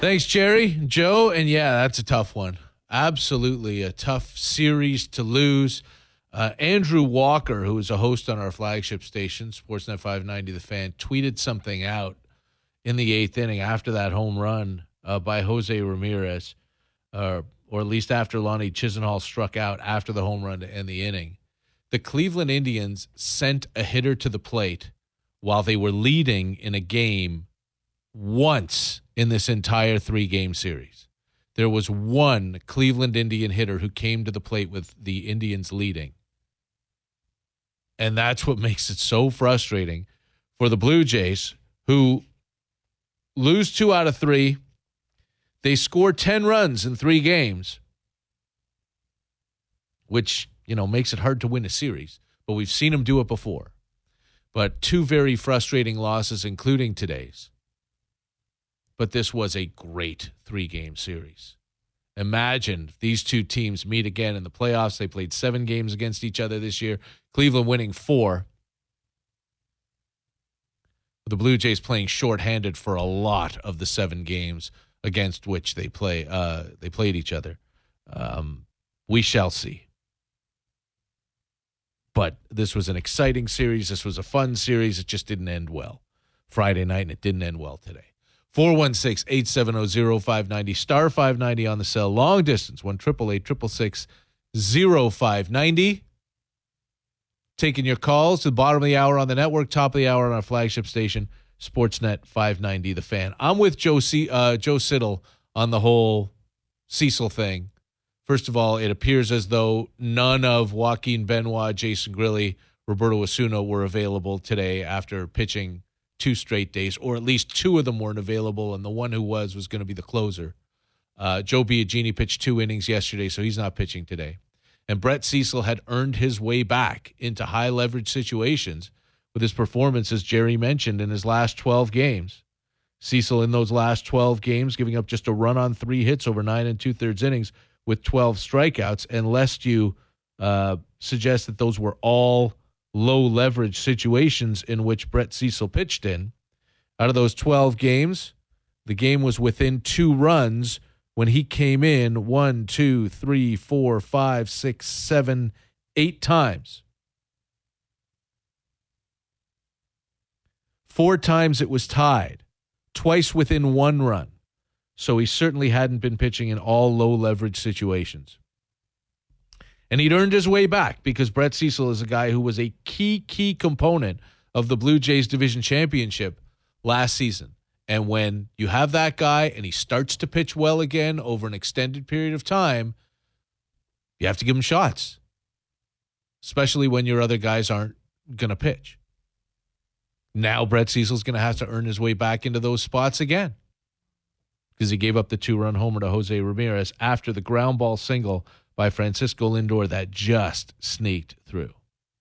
Thanks, Jerry. Joe, and yeah, that's a tough one. Absolutely a tough series to lose. Andrew Walker, who is a host on our flagship station, Sportsnet 590 The Fan, tweeted something out in the eighth inning after that home run by Jose Ramirez, or at least after Lonnie Chisenhall struck out after the home run to end the inning. The Cleveland Indians sent a hitter to the plate while they were leading in a game once in this entire 3-game series. There was one Cleveland Indian hitter who came to the plate with the Indians leading. And that's what makes it so frustrating for the Blue Jays, who lose 2 out of 3. They score 10 runs in 3 games, which, makes it hard to win a series. But we've seen them do it before. But 2 very frustrating losses, including today's. But this was a great 3-game series. Imagine if these two teams meet again in the playoffs. They played 7 games against each other this year. Cleveland winning 4. The Blue Jays playing shorthanded for a lot of the 7 games against which they played each other. We shall see. But this was an exciting series. This was a fun series. It just didn't end well Friday night, and it didn't end well today. 416-870-0590, star 590 on the cell. Long distance, 1-888-666-0590. Taking your calls to the bottom of the hour on the network, top of the hour on our flagship station, Sportsnet 590 The Fan. I'm with Joe Siddall on the whole Cecil thing. First of all, it appears as though none of Joaquin Benoit, Jason Grilli, Roberto Osuna were available today after pitching 2 straight days, or at least 2 of them weren't available, and the one who was going to be the closer. Joe Biagini pitched 2 innings yesterday, so he's not pitching today. And Brett Cecil had earned his way back into high-leverage situations with his performance, as Jerry mentioned, in his last 12 games. Cecil in those last 12 games giving up just a run on 3 hits over 9 2/3 innings with 12 strikeouts, and lest you suggest that those were all low-leverage situations in which Brett Cecil pitched in. Out of those 12 games, the game was within 2 runs when he came in 1, 2, 3, 4, 5, 6, 7, 8 times. 4 times it was tied, twice within 1 run. So he certainly hadn't been pitching in all low-leverage situations. And he'd earned his way back because Brett Cecil is a guy who was a key component of the Blue Jays division championship last season. And when you have that guy and he starts to pitch well again over an extended period of time, you have to give him shots, especially when your other guys aren't going to pitch. Now Brett Cecil's going to have to earn his way back into those spots again because he gave up the 2-run homer to Jose Ramirez after the ground ball single by Francisco Lindor that just sneaked through.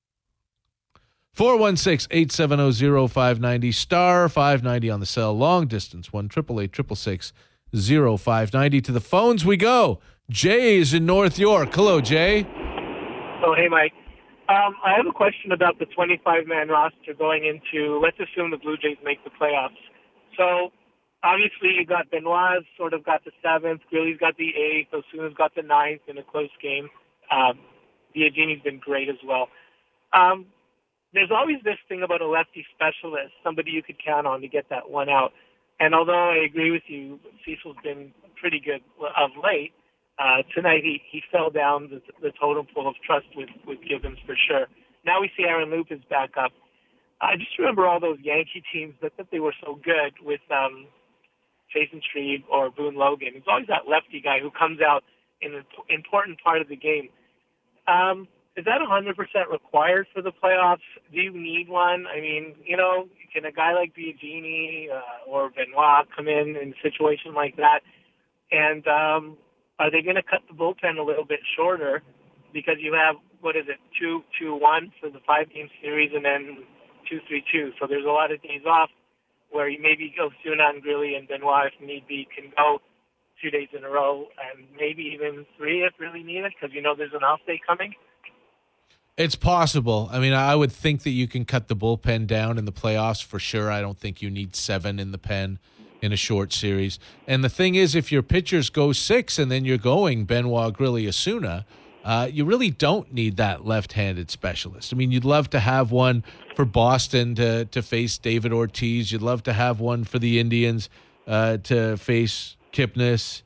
416-870-0590, star 590 on the cell. Long distance, 1-888-666-0590. To the phones we go. Jay is in North York. Hello, Jay. Oh, hey, Mike. I have a question about the 25-man roster going into, let's assume the Blue Jays make the playoffs. So, obviously, you got Benoit sort of got the 7th, Grilli's got the 8th, Osuna's got the 9th in a close game. Biagini's been great as well. There's always this thing about a lefty specialist, somebody you could count on to get that one out. And although I agree with you, Cecil's been pretty good of late, tonight he fell down the totem pole of trust with Gibbons for sure. Now we see Aaron Loop is back up. I just remember all those Yankee teams that they were so good with Jason Street or Boone Logan. It's always that lefty guy who comes out in an important part of the game. Is that 100% required for the playoffs? Do you need one? I mean, can a guy like Biagini or Benoit come in a situation like that? And are they going to cut the bullpen a little bit shorter because you have, 2-2-1 for the 5-game series and then 2-3-2. So there's a lot of days off where you maybe go Osuna and Grilli and Benoit, if need be, can go 2 days in a row and maybe even 3 if really needed because there's an off day coming. It's possible. I mean, I would think that you can cut the bullpen down in the playoffs for sure. I don't think you need 7 in the pen. in a short series. And the thing is, if your pitchers go 6 and then you're going Benoit, Grilli, Osuna, you really don't need that left-handed specialist. I mean, you'd love to have one for Boston to face David Ortiz. You'd love to have one for the Indians to face Kipnis.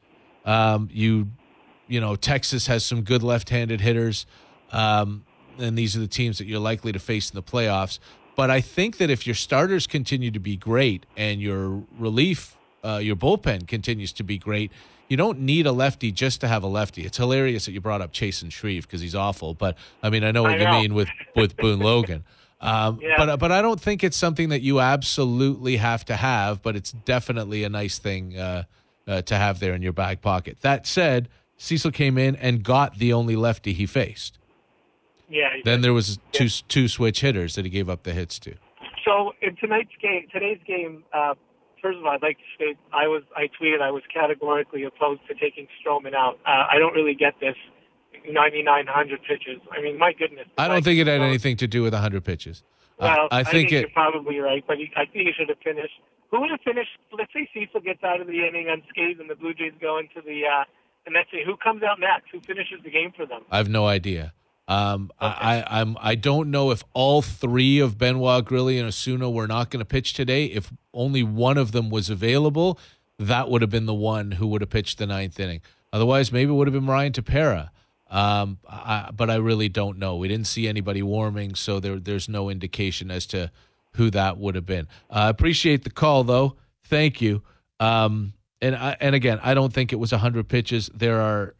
Texas has some good left-handed hitters, and these are the teams that you're likely to face in the playoffs. But I think that if your starters continue to be great and your relief, your bullpen continues to be great, you don't need a lefty just to have a lefty. It's hilarious that you brought up Chasen Shreve because he's awful. But, I mean, I know what you mean with Boone Logan. But I don't think it's something that you absolutely have to have, but it's definitely a nice thing to have there in your back pocket. That said, Cecil came in and got the only lefty he faced. Yeah. Then there was two switch hitters that he gave up the hits to. So in today's game, first of all, I'd like to say I tweeted I was categorically opposed to taking Stroman out. I don't really get this 9,900 pitches. I mean, my goodness. I don't think it had anything to do with 100 pitches. Well, I think you're probably right, but I think he should have finished. Who would have finished? Let's say Cecil gets out of the inning unscathed and the Blue Jays go into the let's say who comes out next? Who finishes the game for them? I have no idea. Okay. I don't know if all three of Benoit, Grilli, and Osuna were not going to pitch today. If only one of them was available, that would have been the one who would have pitched the 9th inning. Otherwise, maybe it would have been Ryan Tepera. But I really don't know. We didn't see anybody warming, so there's no indication as to who that would have been. I appreciate the call, though. Thank you. And again, I don't think it was 100 pitches. There are,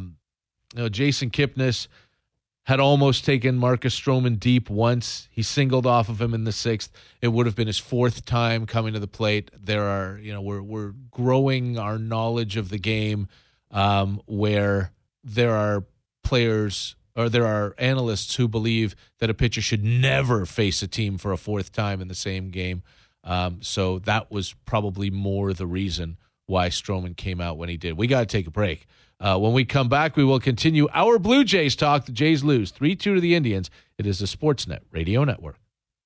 Jason Kipnis had almost taken Marcus Stroman deep once. He singled off of him in the 6th. It would have been his 4th time coming to the plate. There are, we're growing our knowledge of the game, where there are players or there are analysts who believe that a pitcher should never face a team for a 4th time in the same game. So that was probably more the reason why Stroman came out when he did. We got to take a break. When we come back, we will continue our Blue Jays talk. The Jays lose 3-2 to the Indians. It is the Sportsnet Radio Network.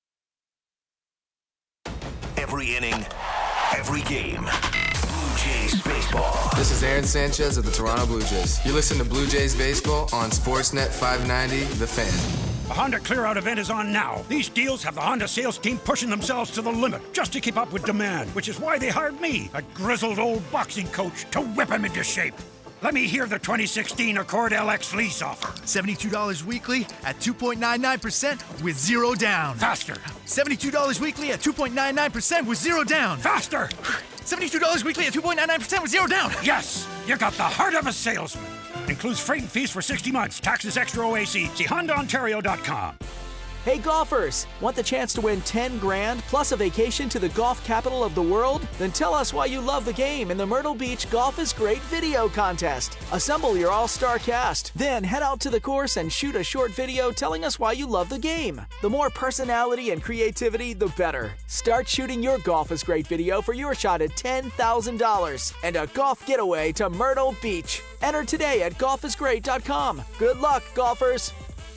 Every inning, every game. Blue Jays Baseball. This is Aaron Sanchez of the Toronto Blue Jays. You listen to Blue Jays Baseball on Sportsnet 590, The Fan. The Honda Clear-Out event is on now. These deals have the Honda sales team pushing themselves to the limit just to keep up with demand, which is why they hired me, a grizzled old boxing coach, to whip them into shape. Let me hear the 2016 Accord LX lease offer. $72 weekly at 2.99% with zero down. Faster. $72 weekly at 2.99% with zero down. Faster. $72 weekly at 2.99% with zero down. Yes, you got the heart of a salesman. Includes freight and fees for 60 months. Taxes extra OAC. See HondaOntario.com. Hey golfers, want the chance to win 10 grand plus a vacation to the golf capital of the world? Then tell us why you love the game in the Myrtle Beach Golf is Great video contest. Assemble your all-star cast, then head out to the course and shoot a short video telling us why you love the game. The more personality and creativity, the better. Start shooting your Golf is Great video for your shot at $10,000 and a golf getaway to Myrtle Beach. Enter today at golfisgreat.com. Good luck, golfers.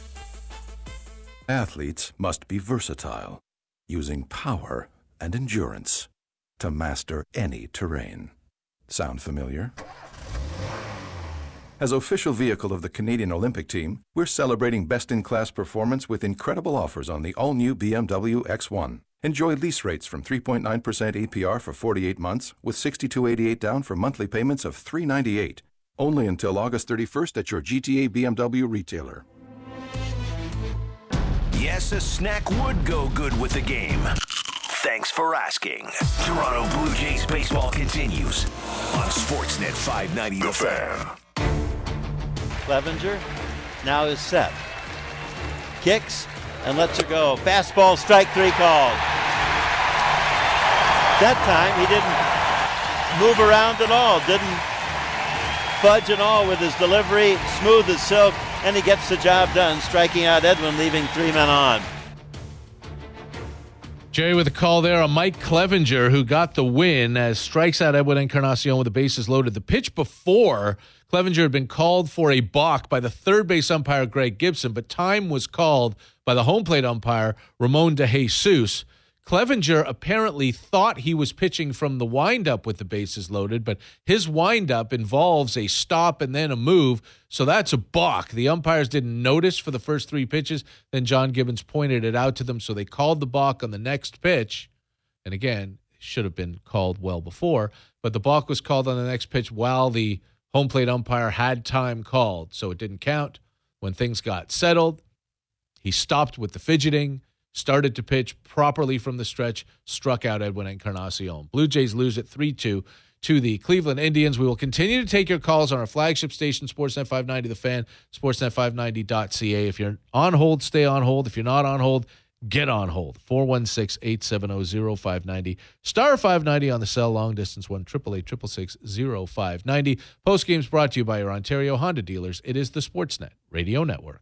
Athletes must be versatile, using power and endurance to master any terrain. Sound familiar? As official vehicle of the Canadian Olympic team, we're celebrating best-in-class performance with incredible offers on the all-new BMW X1. Enjoy lease rates from 3.9% APR for 48 months with $6,288 down for monthly payments of $398. Only until August 31st at your GTA BMW retailer. Yes, a snack would go good with the game. Thanks for asking. Toronto Blue Jays baseball continues on Sportsnet 590 The Fan. Clevenger now is set. Kicks and lets her go. Fastball, strike 3 called. That time he didn't move around at all, didn't fudge at all with his delivery, smooth as silk, and he gets the job done, striking out Edwin, leaving 3 men on. Jerry with a call there on Mike Clevenger, who got the win as strikes out Edwin Encarnacion with the bases loaded. The pitch before, Clevenger had been called for a balk by the third base umpire, Greg Gibson, but time was called by the home plate umpire, Ramon De Jesus. Clevenger apparently thought he was pitching from the windup with the bases loaded, but his windup involves a stop and then a move, so that's a balk. The umpires didn't notice for the first 3 pitches. Then John Gibbons pointed it out to them, so they called the balk on the next pitch. And again, it should have been called well before, but the balk was called on the next pitch while the home plate umpire had time called, so it didn't count. When things got settled, he stopped with the fidgeting, started to pitch properly from the stretch, struck out Edwin Encarnacion. Blue Jays lose it 3-2 to the Cleveland Indians. We will continue to take your calls on our flagship station, Sportsnet 590 The Fan, sportsnet590.ca. If you're on hold, stay on hold. If you're not on hold, get on hold. 416-870-0590. Star 590 on the cell, long distance 1-888-666-0590. Post games brought to you by your Ontario Honda dealers. It is the Sportsnet Radio Network.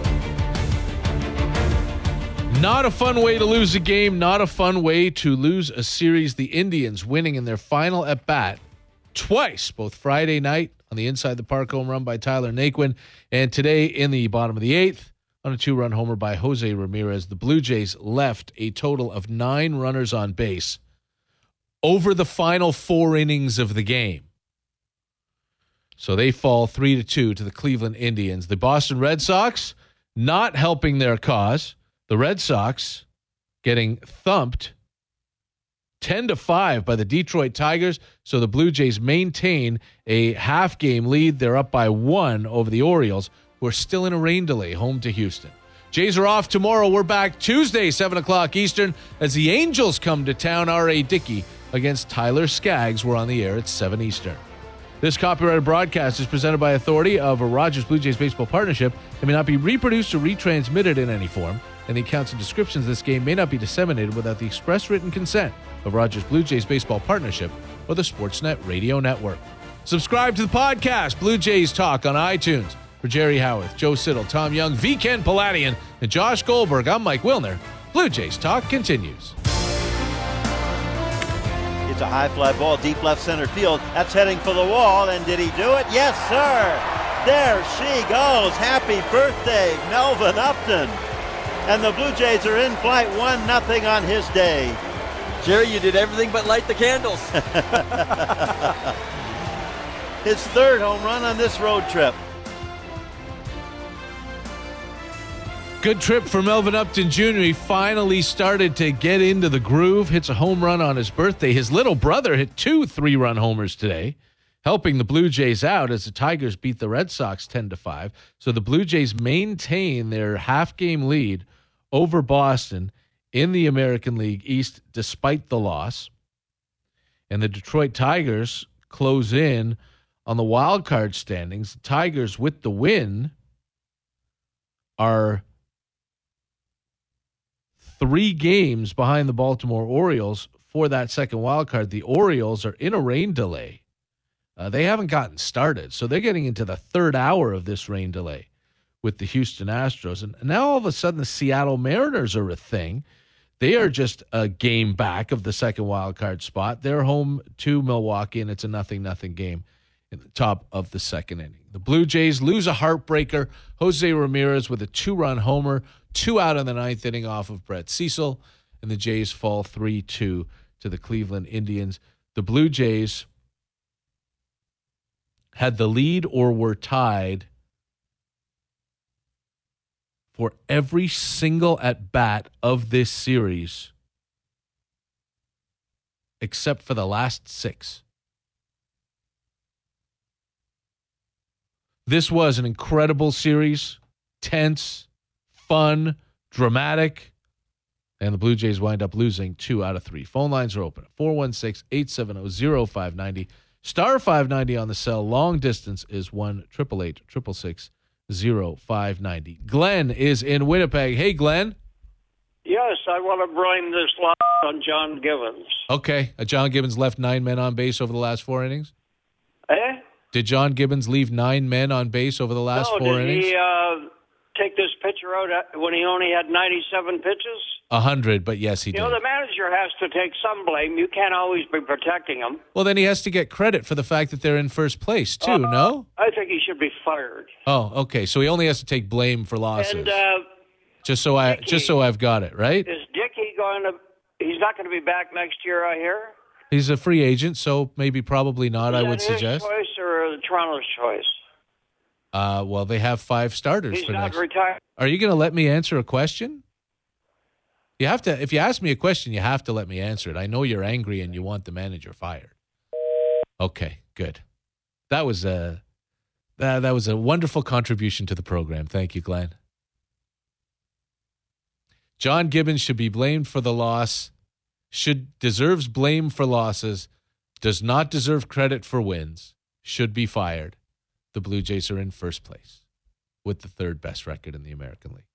Not a fun way to lose a game, not a fun way to lose a series. The Indians winning in their final at-bat twice, both Friday night on the inside the park home run by Tyler Naquin, and today in the bottom of the 8th on a 2-run homer by Jose Ramirez. The Blue Jays left a total of 9 runners on base over the final 4 innings of the game. So they fall 3-2 to the Cleveland Indians. The Boston Red Sox not helping their cause. The Red Sox getting thumped 10-5 by the Detroit Tigers. So the Blue Jays maintain a half-game lead. They're up by 1 over the Orioles, who are still in a rain delay home to Houston. Jays are off tomorrow. We're back Tuesday, 7 o'clock Eastern, as the Angels come to town. R.A. Dickey against Tyler Skaggs. We're on the air at 7 Eastern. This copyrighted broadcast is presented by authority of a Rogers Blue Jays baseball partnership and may not be reproduced or retransmitted in any form, and the accounts and descriptions of this game may not be disseminated without the express written consent of Rogers Blue Jays baseball partnership or the Sportsnet Radio Network. Subscribe to the podcast, Blue Jays Talk, on iTunes. For Jerry Howarth, Joe Siddall, Tom Young, V. Ken Paladian, and Josh Goldberg, I'm Mike Wilner. Blue Jays Talk continues. It's a high fly ball, deep left center field. That's heading for the wall, and did he do it? Yes, sir! There she goes. Happy birthday, Melvin Upton. And the Blue Jays are in flight 1-0 on his day. Jerry, you did everything but light the candles. His 3rd home run on this road trip. Good trip for Melvin Upton Jr. He finally started to get into the groove, hits a home run on his birthday. His little brother hit 2 3-run homers today, helping the Blue Jays out as the Tigers beat the Red Sox 10-5. So the Blue Jays maintain their half-game lead over Boston in the American League East despite the loss. And the Detroit Tigers close in on the wild card standings. The Tigers, with the win, are 3 games behind the Baltimore Orioles for that second wild card. The Orioles are in a rain delay. They haven't gotten started, so they're getting into the 3rd hour of this rain delay with the Houston Astros. And now all of a sudden the Seattle Mariners are a thing. They are just a game back of the second wild card spot. They're home to Milwaukee, and it's a 0-0 game in the top of the second inning. The Blue Jays lose a heartbreaker. Jose Ramirez with a 2-run homer, 2 out in the 9th inning off of Brett Cecil, and the Jays fall 3-2 to the Cleveland Indians. The Blue Jays had the lead or were tied for every single at-bat of this series except for the last 6. This was an incredible series, tense, fun, dramatic, and the Blue Jays wind up losing 2 out of 3. Phone lines are open at 416-870-0590. Star 590 on the cell. Long distance is 1-888-666-0590. Glenn is in Winnipeg. Hey, Glenn. Yes, I want to blame this loss on John Gibbons. Okay. John Gibbons left 9 men on base over the last 4 innings? Eh? Did John Gibbons leave 9 men on base over the last 4 innings? Did he take this pitcher out when he only had 97 pitches? 100, but yes, he did. You know, the manager has to take some blame. You can't always be protecting him. Well, then he has to get credit for the fact that they're in first place, too, no? I think he should be fired. Oh, okay. So he only has to take blame for losses. And just so I've got it, right? Is Dickey going to He's not going to be back next year, I hear. He's a free agent, so maybe probably not, I would suggest. Is that his choice or Toronto's choice? Well, they have 5 starters He's for not next. retired. Are you going to let me answer a question? You have to. If you ask me a question, you have to let me answer it. I know you're angry and you want the manager fired. Okay, good. That was a wonderful contribution to the program. Thank you, Glenn. John Gibbons should be blamed for the loss. Deserves blame for losses. Does not deserve credit for wins. Should be fired. The Blue Jays are in first place with the 3rd best record in the American League.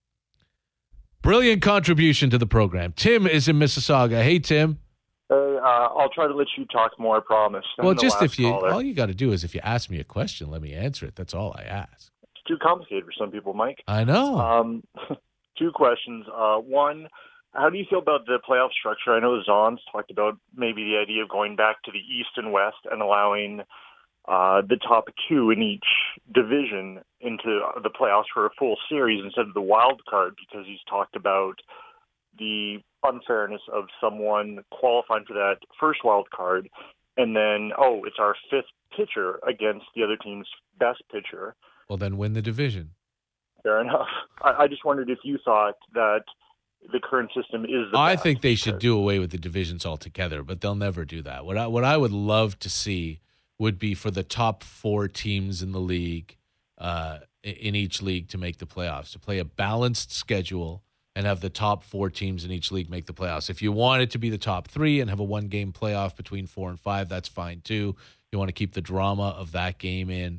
Brilliant contribution to the program. Tim is in Mississauga. Hey, Tim. Hey, I'll try to let you talk more, I promise. Well, just all you got to do is if you ask me a question, let me answer it. That's all I ask. It's too complicated for some people, Mike. I know. 2 questions. One, how do you feel about the playoff structure? I know Zons talked about maybe the idea of going back to the East and West and allowing the top 2 in each division into the playoffs for a full series instead of the wild card, because he's talked about the unfairness of someone qualifying for that first wild card and then, it's our 5th pitcher against the other team's best pitcher. Well, then win the division. Fair enough. I just wondered if you thought that the current system is the I best. think they should do away with the divisions altogether, but they'll never do that. What I would love to see would be for the top 4 teams in the league, in each league, to make the playoffs, to play a balanced schedule and have the top 4 teams in each league make the playoffs. If you want it to be the top 3 and have a 1-game playoff between 4 and 5, that's fine too. You want to keep the drama of that game in.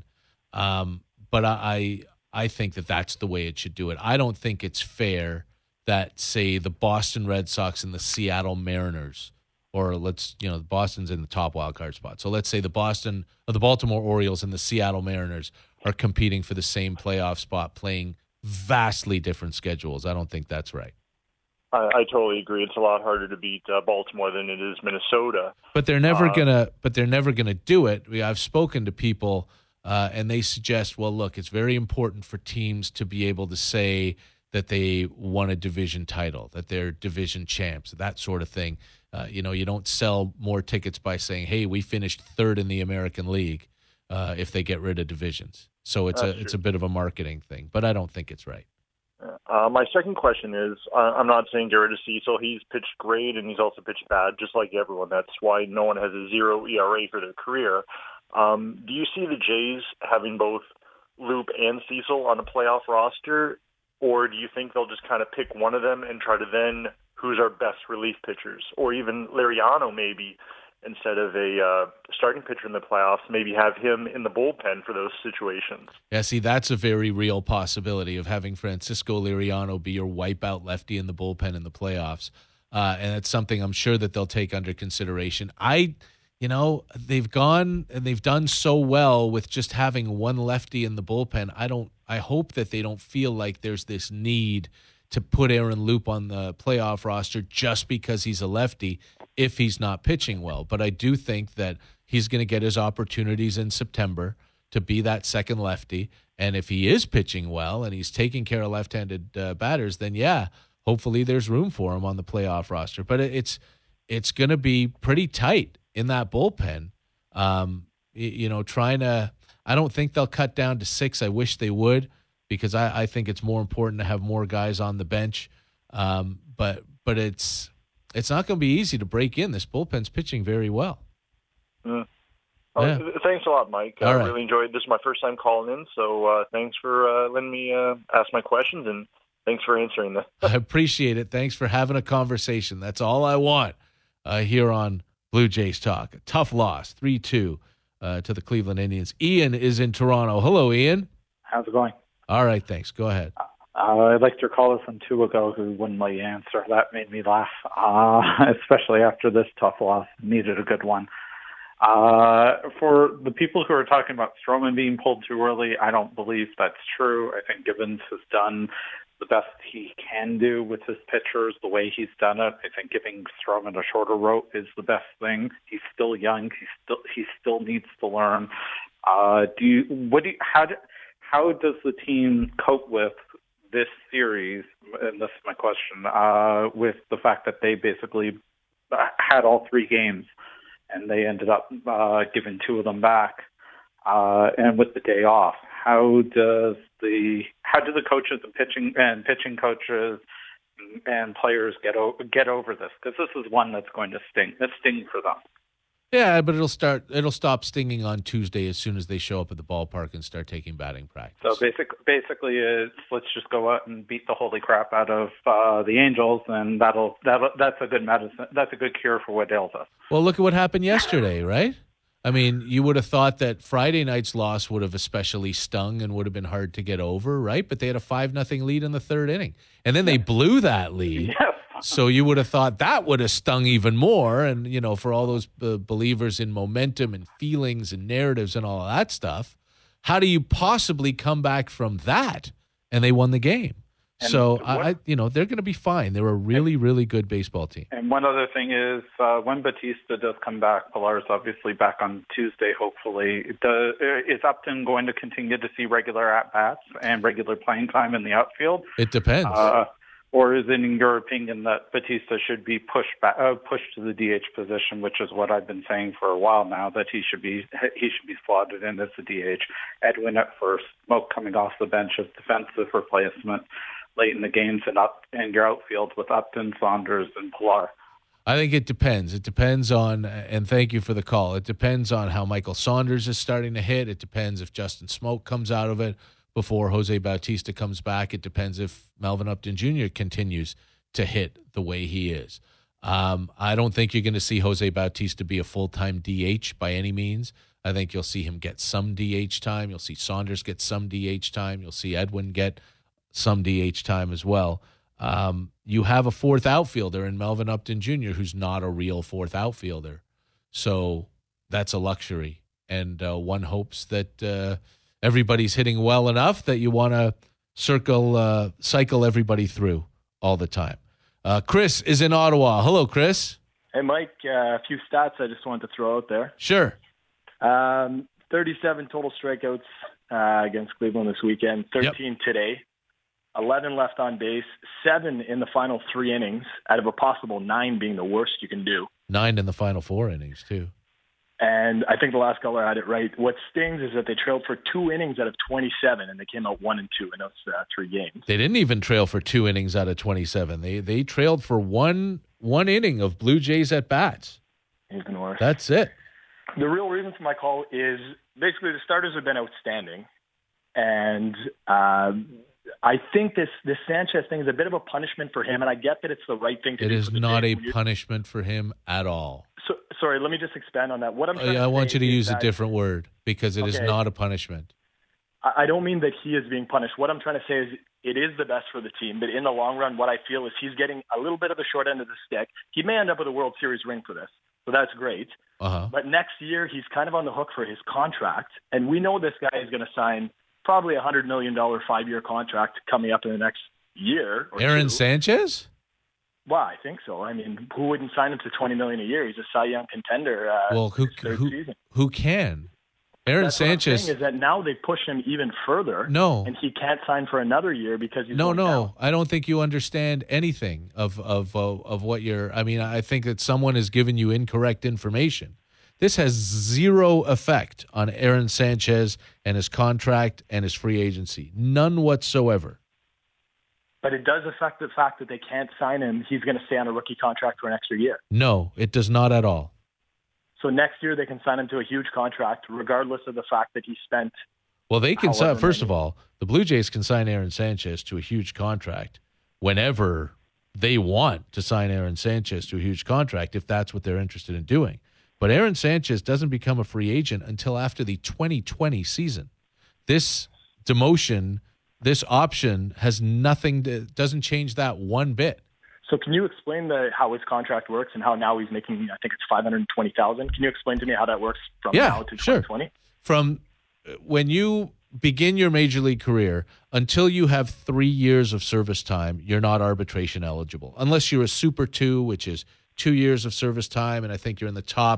But I think that that's the way it should do it. I don't think it's fair that, say, the Boston Red Sox and the Seattle Mariners, or Boston's in the top wild card spot. So let's say the Baltimore Orioles and the Seattle Mariners are competing for the same playoff spot, playing vastly different schedules. I don't think that's right. I totally agree. It's a lot harder to beat Baltimore than it is Minnesota. But they're never gonna do it. I've spoken to people, and they suggest, well, look, it's very important for teams to be able to say that they won a division title, that they're division champs, that sort of thing. You don't sell more tickets by saying, hey, we finished 3rd in the American League, if they get rid of divisions. So it's a bit of a marketing thing, but I don't think it's right. My second question is, I'm not saying get rid of Cecil. He's pitched great, and he's also pitched bad, just like everyone. That's why no one has a 0 ERA for their career. Do you see the Jays having both Loop and Cecil on a playoff roster, or do you think they'll just kind of pick one of them and try to then who's our best relief pitchers, or even Liriano maybe, instead of a starting pitcher in the playoffs, maybe have him in the bullpen for those situations? Yeah, see, that's a very real possibility of having Francisco Liriano be your wipeout lefty in the bullpen in the playoffs. And it's something I'm sure that they'll take under consideration. They've gone and they've done so well with just having one lefty in the bullpen. I hope that they don't feel like there's this need to put Aaron Loop on the playoff roster just because he's a lefty if he's not pitching well. But I do think that he's going to get his opportunities in September to be that second lefty. And if he is pitching well and he's taking care of left-handed batters, then yeah, hopefully there's room for him on the playoff roster. But it's going to be pretty tight in that bullpen. I don't think they'll cut down to 6. I wish they would, because I think it's more important to have more guys on the bench. But it's not going to be easy to break in. This bullpen's pitching very well. Thanks a lot, Mike. I really enjoyed this. Is my first time calling in, so thanks for letting me ask my questions, and thanks for answering them. I appreciate it. Thanks for having a conversation. That's all I want here on Blue Jays Talk. A tough loss, 3-2 to the Cleveland Indians. Ian is in Toronto. Hello, Ian. How's it going? All right, thanks. Go ahead. I liked your caller from 2 ago who wouldn't let you answer. That made me laugh, especially after this tough loss. Needed a good one. For the people who are talking about Stroman being pulled too early, I don't believe that's true. I think Gibbons has done the best he can do with his pitchers, the way he's done it. I think giving Stroman a shorter rope is the best thing. He's still young. He still needs to learn. How does the team cope with this series, and this is my question, with the fact that they basically had all 3 games and they ended up giving 2 of them back, and with the day off, how do the coaches and pitching coaches and players get over this? Because this is one that's going to sting. It's sting for them. Yeah, but it'll stop stinging on Tuesday as soon as they show up at the ballpark and start taking batting practice. So basically, it's let's just go out and beat the holy crap out of the Angels, and that's a good medicine. That's a good cure for what ails us. Well, look at what happened yesterday, right? I mean, you would have thought that Friday night's loss would have especially stung and would have been hard to get over, right? But they had a 5-0 lead in the 3rd inning, and then they blew that lead. Yes. So you would have thought that would have stung even more. And, you know, for all those believers in momentum and feelings and narratives and all of that stuff, how do you possibly come back from that? And they won the game. And so, they're going to be fine. They're a really, really good baseball team. And one other thing is when Bautista does come back, Pilar's obviously back on Tuesday, hopefully. Is Upton going to continue to see regular at-bats and regular playing time in the outfield? It depends. Or is it, in your opinion, that Bautista should be pushed to the DH position, which is what I've been saying for a while now, that he should be slotted in as the DH. Edwin at first, Smoke coming off the bench as defensive replacement late in the games, and your outfield with Upton, Saunders, and Pilar. I think it depends. It depends on, and thank you for the call, it depends on how Michael Saunders is starting to hit. It depends if Justin Smoke comes out of it before Jose Bautista comes back. It depends if Melvin Upton Jr. continues to hit the way he is. I don't think you're going to see Jose Bautista be a full-time DH by any means. I think you'll see him get some DH time. You'll see Saunders get some DH time. You'll see Edwin get some DH time as well. You have a 4th outfielder in Melvin Upton Jr. who's not a real 4th outfielder. So that's a luxury. And one hopes that everybody's hitting well enough that you want to cycle everybody through all the time. Chris is in Ottawa. Hello, Chris. Hey, Mike. A few stats I just wanted to throw out there. Sure. 37 total strikeouts against Cleveland this weekend, 13 today, 11 left on base, 7 in the final 3 innings, out of a possible 9 being the worst you can do. 9 in the final 4 innings, too. And I think the last caller had it right. What stings is that they trailed for 2 innings out of 27, and they came out 1-2 in those 3 games. They didn't even trail for 2 innings out of 27. They trailed for one inning of Blue Jays at bats. Even worse. That's it. The real reason for my call is basically the starters have been outstanding, and I think this Sanchez thing is a bit of a punishment for him, and I get that it's the right thing to do. It is not a punishment for him at all. So, sorry, let me just expand on that. What I'm trying I want you to use a different word because it is not a punishment. I don't mean that he is being punished. What I'm trying to say is it is the best for the team, but in the long run, what I feel is he's getting a little bit of the short end of the stick. He may end up with a World Series ring for this, so that's great. But next year, he's kind of on the hook for his contract, and we know this guy is going to sign probably a $100 million 5-year contract coming up in the next year or Aaron 2. Sanchez? Well, I think so. I mean, who wouldn't sign him to $20 million a year? He's a Cy Young contender. Well, who can? Aaron Sanchez. What I'm saying is that now they push him even further. No, and he can't sign for another year because he's no. down. I don't think you understand anything of what you're. I mean, I think that someone has given you incorrect information. This has zero effect on Aaron Sanchez and his contract and his free agency. None whatsoever. But it does affect the fact that they can't sign him. He's going to stay on a rookie contract for an extra year. No, it does not at all. So next year they can sign him to a huge contract, regardless of the fact that he spent. Well, they can sign. First of all, the Blue Jays can sign Aaron Sanchez to a huge contract whenever they want to sign Aaron Sanchez to a huge contract, if that's what they're interested in doing. But Aaron Sanchez doesn't become a free agent until after the 2020 season. This demotion, this option has nothing doesn't change that one bit. So can you explain how his contract works and how now he's making, I think it's $520,000. Can you explain to me how that works from now to 2020? Sure. From when you begin your major league career until you have 3 years of service time, you're not arbitration eligible. Unless you're a Super 2, which is 2 years of service time, and I think you're in the top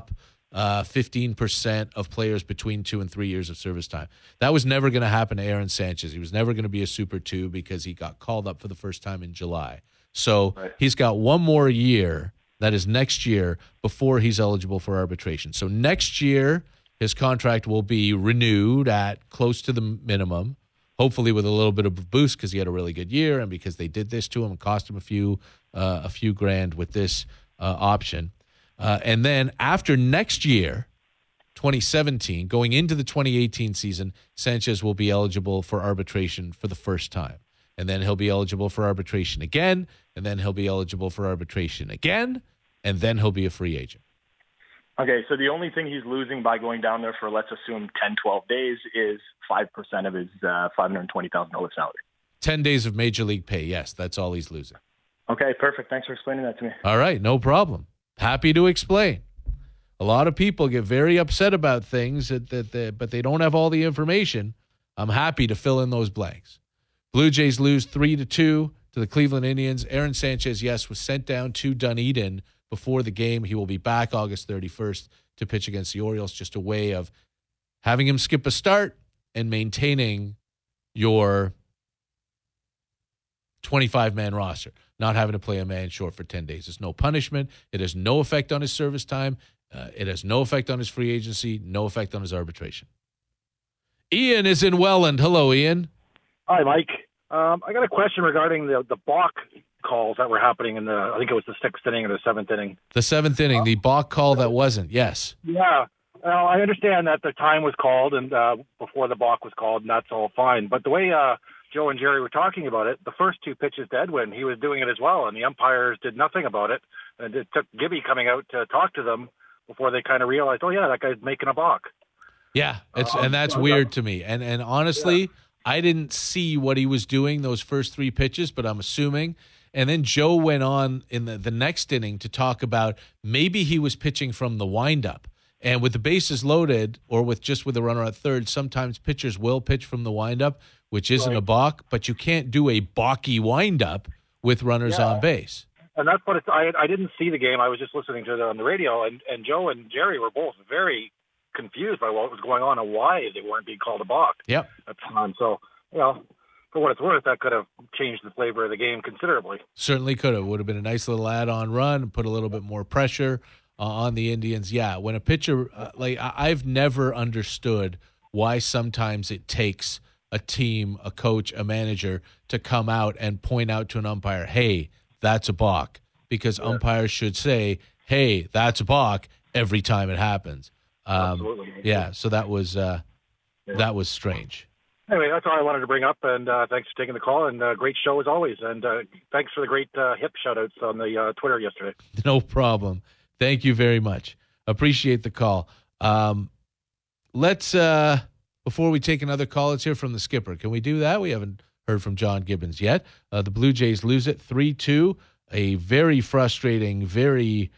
15% of players between 2 and 3 years of service time. That was never going to happen to Aaron Sanchez. He was never going to be a Super 2 because he got called up for the first time in July. So he's got one more year, that is next year, before he's eligible for arbitration. So next year, his contract will be renewed at close to the minimum, hopefully with a little bit of a boost because he had a really good year and because they did this to him and cost him a few grand with this option. And then after next year, 2017, going into the 2018 season, Sanchez will be eligible for arbitration for the first time. And then he'll be eligible for arbitration again, and then he'll be eligible for arbitration again, and then he'll be a free agent. Okay, so the only thing he's losing by going down there for, let's assume, 10, 12 days is 5% of his $520,000 salary. 10 days of Major League pay, yes, that's all he's losing. Okay, perfect. Thanks for explaining that to me. All right, no problem. Happy to explain. A lot of people get very upset about things, but they don't have all the information. I'm happy to fill in those blanks. Blue Jays lose 3-2 to the Cleveland Indians. Aaron Sanchez, yes, was sent down to Dunedin before the game. He will be back August 31st to pitch against the Orioles. Just a way of having him skip a start and maintaining your 25-man roster, not having to play a man short for 10 days. It's no punishment. It has no effect on his service time. It has no effect on his free agency, no effect on his arbitration. Ian is in Welland. Hello, Ian. Hi, Mike. I got a question regarding the balk calls that were happening in I think it was the 6th inning or the 7th inning. The 7th inning, the balk call that wasn't, yes. Yeah. Well, I understand that the time was called and before the balk was called, and that's all fine. But the way Joe and Jerry were talking about it, the first 2 pitches to Edwin, he was doing it as well, and the umpires did nothing about it. And it took Gibby coming out to talk to them before they kind of realized, oh, yeah, that guy's making a balk. Yeah, and that's weird to me. And honestly, I didn't see what he was doing those first 3 pitches, but I'm assuming. And then Joe went on in the next inning to talk about maybe he was pitching from the windup. And with the bases loaded or with a runner at third, sometimes pitchers will pitch from the windup, which isn't a balk, but you can't do a balky windup with runners on base. And that's what I didn't see the game. I was just listening to it on the radio, and Joe and Jerry were both very confused by what was going on and why they weren't being called a balk at the time. So, for what it's worth, that could have changed the flavor of the game considerably. Certainly could have. Would have been a nice little add-on run, put a little bit more pressure on the Indians. Yeah, when a pitcher, I've never understood why sometimes it takes a team, a coach, a manager to come out and point out to an umpire, hey, that's a balk, because umpires should say, hey, that's a balk every time it happens. Absolutely. Yeah, so that was strange. Anyway, that's all I wanted to bring up, and thanks for taking the call, and great show as always, and thanks for the great hip shout-outs on the Twitter yesterday. No problem. Thank you very much. Appreciate the call. Let's, before we take another call, let's hear from the skipper. Can we do that? We haven't heard from John Gibbons yet. The Blue Jays lose it 3-2. A very frustrating, very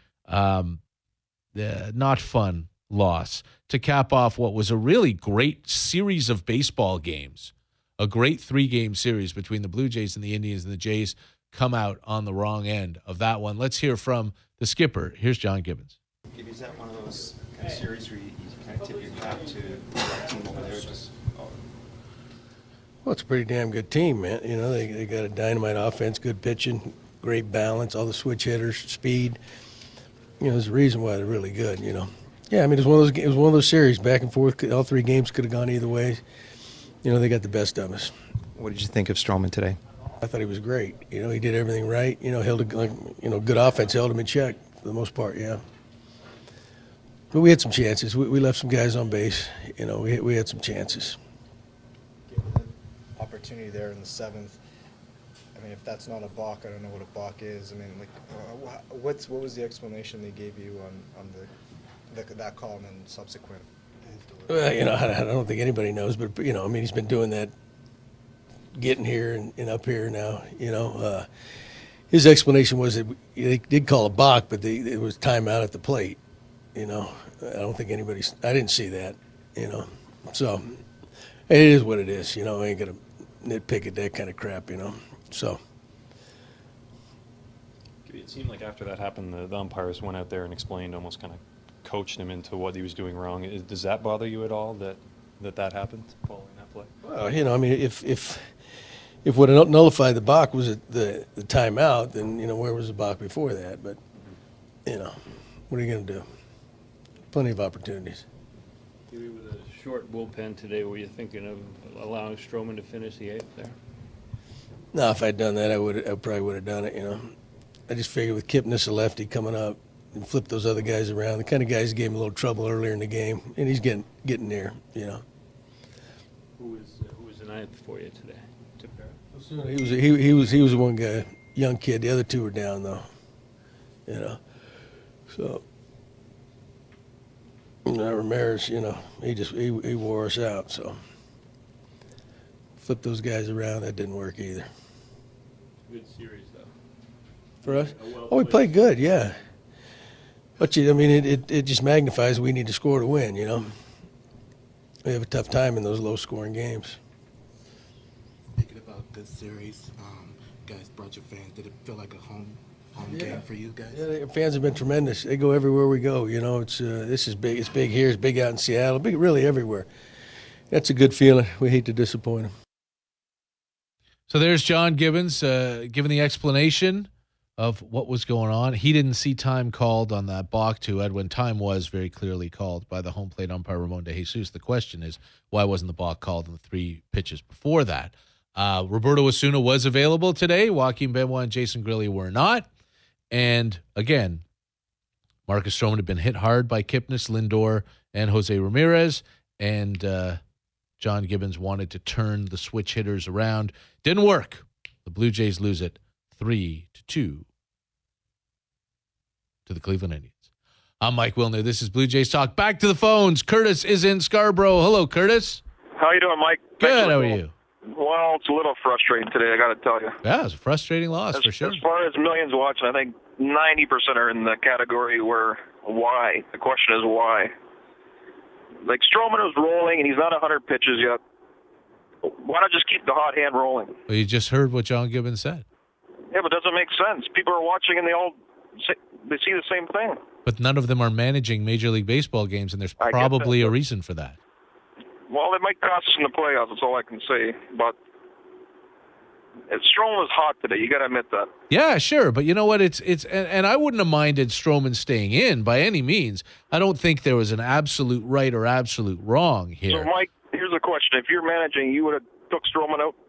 not fun loss to cap off what was a really great series of baseball games. A great 3-game series between the Blue Jays and the Indians, and the Jays come out on the wrong end of that one. Let's hear from the skipper. Here's John Gibbons. Is that one of those kind of series where you kind of tip your cap to that team over there? Well, it's a pretty damn good team, man. You know, they got a dynamite offense, good pitching, great balance, all the switch hitters, speed. You know, there's a reason why they're really good, you know. Yeah, I mean, it was one of those series, back and forth. All 3 games could have gone either way. You know, they got the best of us. What did you think of Stroman today? I thought he was great. You know, he did everything right. You know, good offense, held him in check for the most part, yeah. But we had some chances. We left some guys on base. You know, we had some chances. Opportunity there in the 7th. I mean, if that's not a balk, I don't know what a balk is. I mean, what was the explanation they gave you on that call and then subsequent? Well, you know, I don't think anybody knows, but you know, I mean, he's been doing that, getting here and up here now. You know, his explanation was that they did call a balk, but it was timeout at the plate. You know, I don't think I didn't see that. You know, so it is what it is. You know, I ain't gonna nitpick at that kind of crap. You know, so. It seemed like after that happened, the umpires went out there and explained almost kind of coached him into what he was doing wrong. Does that bother you at all that happened following that play? Well, you know, I mean, if what nullified the balk was the timeout, then, you know, where was the balk before that? But, you know, what are you going to do? Plenty of opportunities. Maybe with a short bullpen today, were you thinking of allowing Stroman to finish the eighth there? No, if I'd done that, I probably would have done it, you know. I just figured with Kipnis, a lefty, coming up and flip those other guys around, the kind of guys who gave him a little trouble earlier in the game, and he's getting there, you know. Who was the ninth for you today? He was one guy, young kid. The other two were down though, you know. So Ramirez, you know, he wore us out. So flip those guys around. That didn't work either. Good series though. For us, we played good, yeah. But I mean, it just magnifies we need to score to win. You know, we have a tough time in those low-scoring games. This series, you guys brought your fans. Did it feel like a home game for you guys? Yeah, fans have been tremendous. They go everywhere we go. You know, it's this is big. It's big here. It's big out in Seattle. Big, really everywhere. That's a good feeling. We hate to disappoint them. So there's John Gibbons giving the explanation of what was going on. He didn't see time called on that balk to Edwin. Time was very clearly called by the home plate umpire Ramon de Jesus. The question is, why wasn't the balk called in the 3 pitches before that? Roberto Osuna was available today. Joaquin Benoit and Jason Grilli were not. And again, Marcus Stroman had been hit hard by Kipnis, Lindor, and Jose Ramirez. And John Gibbons wanted to turn the switch hitters around. Didn't work. The Blue Jays lose it 3-2 to the Cleveland Indians. I'm Mike Wilner. This is Blue Jays Talk. Back to the phones. Curtis is in Scarborough. Hello, Curtis. How you doing, Mike? Good. How are you? Well, it's a little frustrating today, I got to tell you. Yeah, it's a frustrating loss for sure. As far as millions watching, I think 90% are in the category where why. The question is why. Like, Stroman is rolling, and he's not 100 pitches yet. Why not just keep the hot hand rolling? Well, you just heard what John Gibbons said. Yeah, but it doesn't make sense. People are watching, and they see the same thing. But none of them are managing Major League Baseball games, and there's probably a reason for that. Well, it might cost us in the playoffs. That's all I can say. But Stroman was hot today. You got to admit that. Yeah, sure. But you know what? And I wouldn't have minded Stroman staying in by any means. I don't think there was an absolute right or absolute wrong here. So, Mike, here's a question: if you're managing, you would have took Stroman out?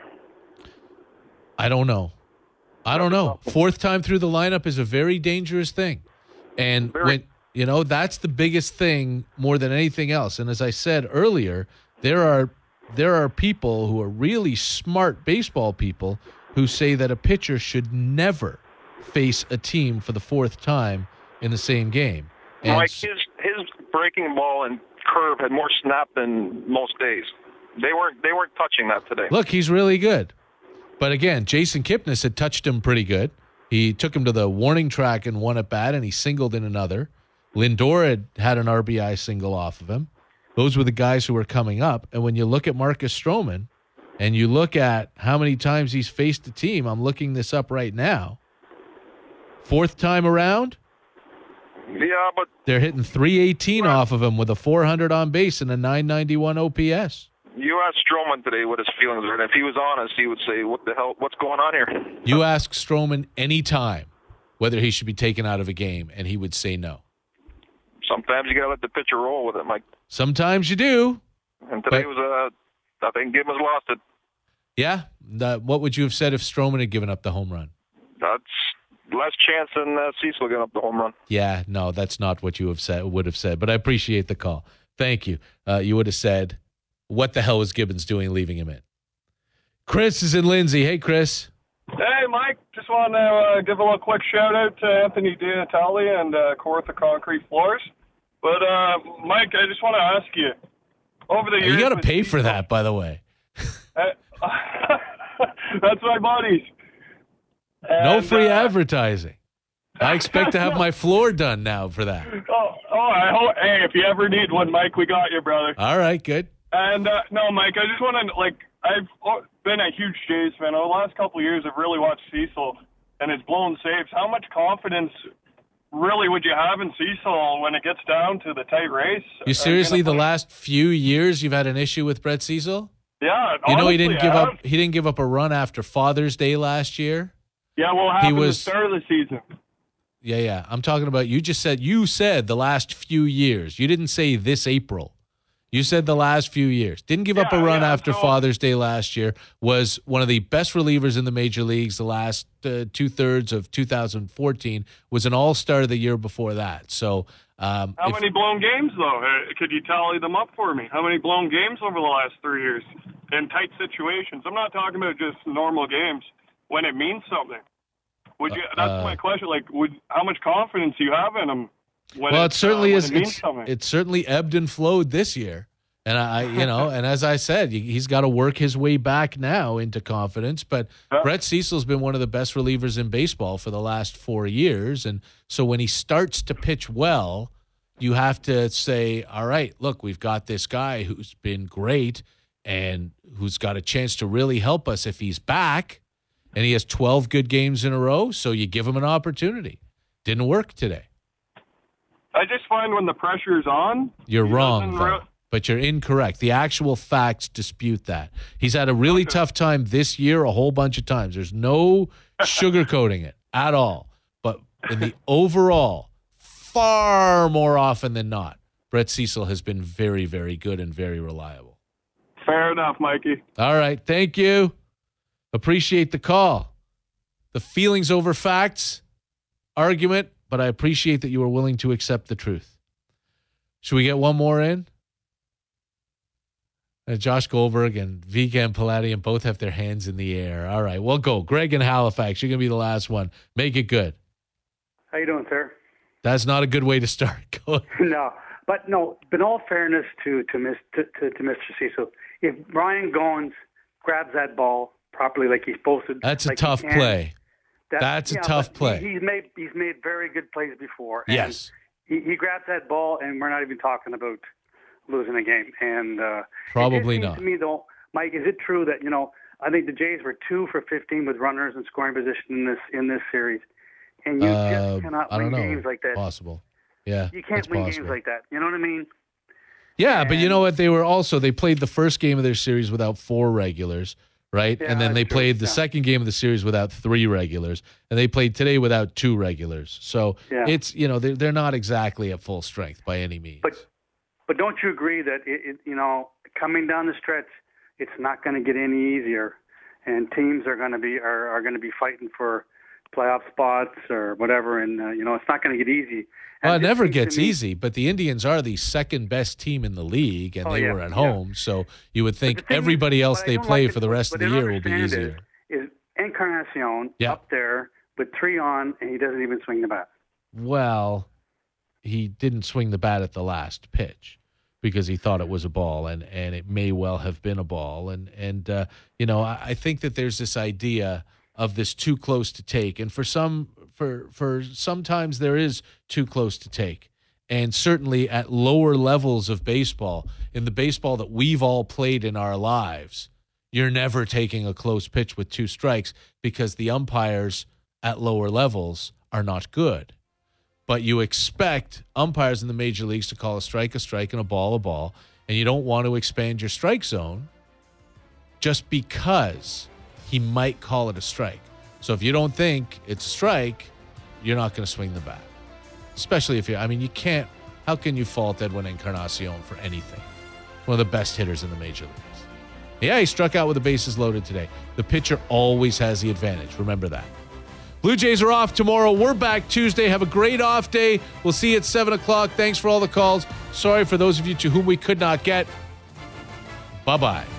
I don't know. Fourth time through the lineup is a very dangerous thing, and that's the biggest thing more than anything else. And as I said earlier, there are people who are really smart baseball people who say that a pitcher should never face a team for the fourth time in the same game. And Mike, his breaking ball and curve had more snap than most days. They weren't touching that today. Look, he's really good. But again, Jason Kipnis had touched him pretty good. He took him to the warning track in one at bat, and he singled in another. Lindor had an RBI single off of him. Those were the guys who were coming up. And when you look at Marcus Stroman and you look at how many times he's faced the team, I'm looking this up right now. Fourth time around, yeah, but they're hitting 318 off of him with a 400 on base and a 991 OPS. You asked Stroman today what his feelings were, and if he was honest, he would say, "What the hell? What's going on here?" You ask Stroman any time whether he should be taken out of a game, and he would say no. Sometimes you got to let the pitcher roll with it, Mike. Sometimes you do. And today was I think Gibbons lost it. Yeah? What would you have said if Stroman had given up the home run? That's less chance than Cecil giving up the home run. Yeah, no, that's not what you would have said, but I appreciate the call. Thank you. You would have said, what the hell was Gibbons doing leaving him in? Chris is in Lindsay. Hey, Chris. Hey, Mike. Just want to give a little quick shout-out to Anthony DiNatale and Kawartha Concrete Floors. But, Mike, I just want to ask you, over the years... You got to pay for that, by the way. That's my buddies. No free advertising. I expect to have my floor done now for that. I hope. Hey, if you ever need one, Mike, we got you, brother. All right, good. And, no, Mike, I just want to, I've been a huge Jays fan. Over the last couple of years, I've really watched Cecil and his blown saves. How much confidence really would you have in Cecil when it gets down to the tight race? You seriously, the last few years, you've had an issue with Brett Cecil? Yeah, you know, honestly, he didn't give up a run after Father's Day last year. Yeah, what happened at the start of the season? Yeah. I'm talking about, you said the last few years. You didn't say this April. You said the last few years. Didn't give up a run after Father's Day last year. Was one of the best relievers in the major leagues the last 2/3 of 2014. Was an all-star the year before that. So, how many blown games, though? Could you tally them up for me? How many blown games over the last 3 years in tight situations? I'm not talking about just normal games when it means something. Would you? That's my question. Like, how much confidence do you have in him? Well, it certainly is. It's certainly ebbed and flowed this year, and and as I said, he's got to work his way back now into confidence. But Brett Cecil's been one of the best relievers in baseball for the last 4 years, and so when he starts to pitch well, you have to say, all right, look, we've got this guy who's been great and who's got a chance to really help us if he's back, and he has 12 good games in a row, so you give him an opportunity. Didn't work today. I just find when the pressure's on... You're wrong, though, but you're incorrect. The actual facts dispute that. He's had a really tough time this year a whole bunch of times. There's no sugarcoating it at all. But in the overall, far more often than not, Brett Cecil has been very, very good and very reliable. Fair enough, Mikey. All right, thank you. Appreciate the call. The feelings over facts argument, but I appreciate that you are willing to accept the truth. Should we get one more in? Josh Goldberg and Vigan Palladium both have their hands in the air. All right, we'll go. Greg in Halifax, you're going to be the last one. Make it good. How you doing, sir? That's not a good way to start. No, but in all fairness to Mr. Cecil, if Ryan Goins grabs that ball properly like he's supposed to, that's a tough play. That's a tough play. He's made very good plays before. And yes. He grabs that ball, and we're not even talking about losing a game. And probably not. To me, though, Mike, is it true that I think the Jays were 2 for 15 with runners in scoring position in this series, and you just cannot win games like that. Possible. Yeah, you can't win games like that. You know what I mean? Yeah, but you know what? They played the first game of their series without 4 regulars. Right? Yeah, and then they played the second game of the series without 3 regulars, and they played today without 2 regulars. So it's, they're not exactly at full strength by any means. But don't you agree that coming down the stretch, it's not going to get any easier, and teams are going to be fighting for playoff spots or whatever, and it's not going to get easy. Well, it never gets easy, but the Indians are the second best team in the league, and they were at home, so you would think everybody else they play for the rest of the year will be easier. Is Encarnacion up there with 3 on, and he doesn't even swing the bat? Well, he didn't swing the bat at the last pitch because he thought it was a ball, and it may well have been a ball. And I think that there's this idea of this too close to take, and for sometimes there is too close to take. And certainly at lower levels of baseball, in the baseball that we've all played in our lives, you're never taking a close pitch with 2 strikes because the umpires at lower levels are not good. But you expect umpires in the major leagues to call a strike, and a ball, and you don't want to expand your strike zone just because he might call it a strike. So if you don't think it's a strike, you're not going to swing the bat. Especially if you can't, how can you fault Edwin Encarnacion for anything? One of the best hitters in the major leagues. Yeah, he struck out with the bases loaded today. The pitcher always has the advantage. Remember that. Blue Jays are off tomorrow. We're back Tuesday. Have a great off day. We'll see you at 7 o'clock. Thanks for all the calls. Sorry for those of you to whom we could not get. Bye-bye.